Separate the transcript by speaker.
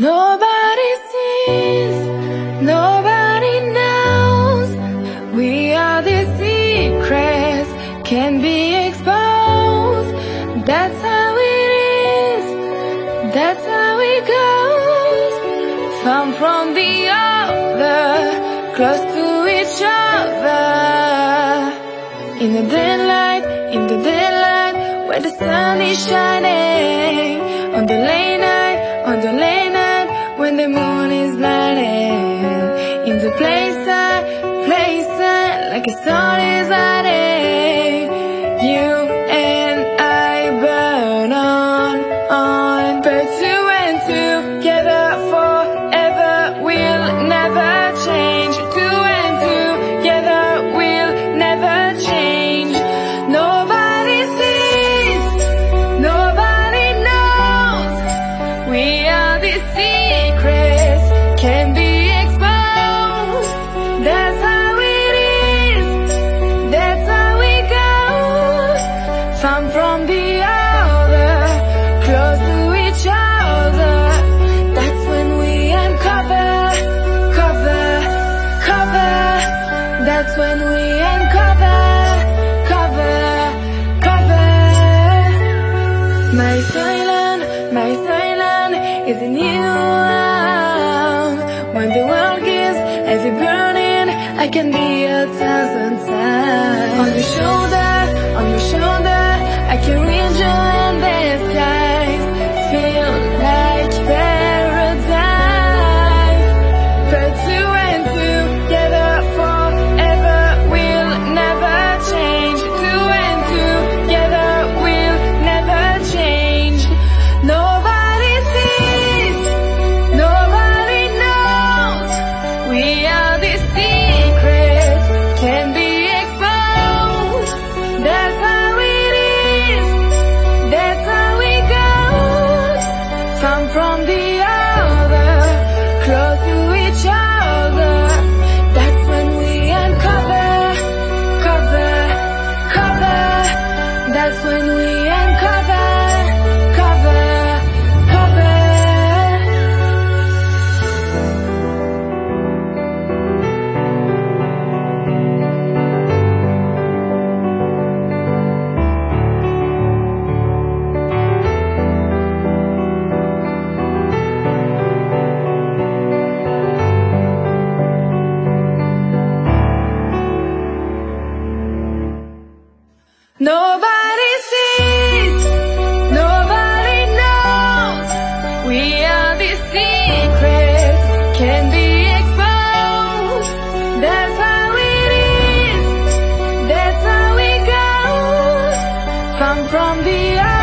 Speaker 1: Nobody sees, nobody knows. We are the secrets, can be exposed. That's how it is, that's how it goes. Far from the other, close to each other. In the daylight, where the sun is shining. On the late night, when the moon is blinding. In the place, like a star is hiding. You and I burn on. But two and together forever, we'll never change. Two and together, we'll never change. Nobody sees, nobody knows. We are the secrets, can be exposed. That's how it is, that's how it goes. Far from the other, close to each other. That's when we uncover, cover. That's when we uncover, cover. My silence is a new one. When the world gives heavy burning, I can be 1,000 times. On your shoulder, I can reach you in the skies. Feel like paradise. But two and together forever, we'll never change. Two and together, we'll never change. Nobody sees, nobody knows. We are the secrets, can be exposed. That's how it is, that's how it goes. Far from the other, close to each other. That's when we uncover, cover. That's when we uncover, cover. Nobody sees, nobody knows. We are the secrets, can be exposed. That's how it is, that's how it goes. Far from the other.